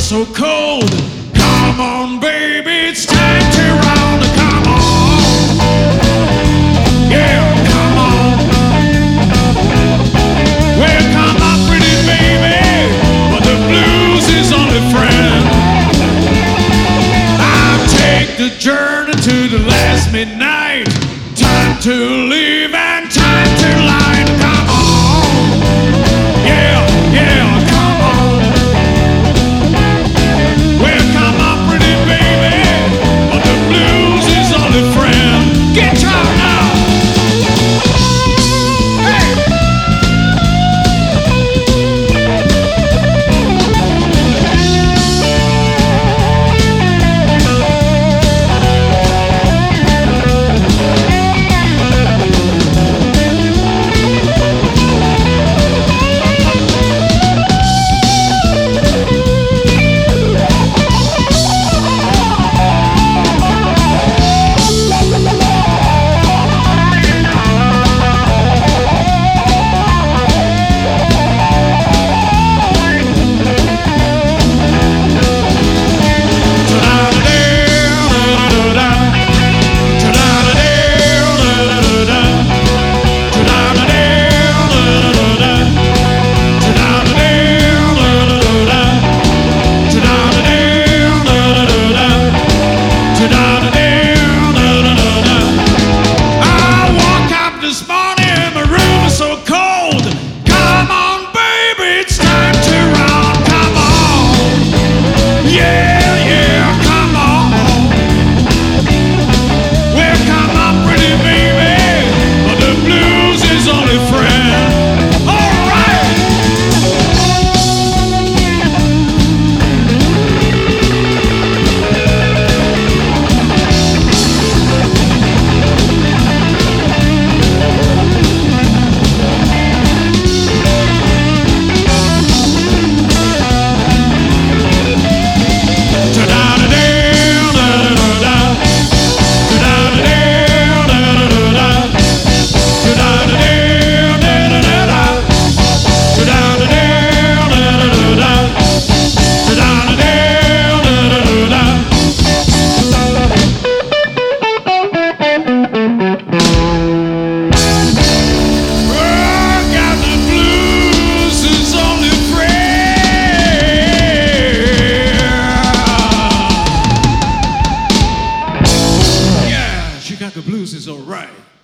so cold. Come on, baby, it's time to round. Come on, yeah, come on. Well, come on, pretty baby, but the blues is only friend. I'll take the journey to the last midnight. Time to leave and time to lie. Come on, yeah, yeah, come on. Well, come on, pretty baby, but the blues is only friend. Guitar now. Hey. The blues is all right.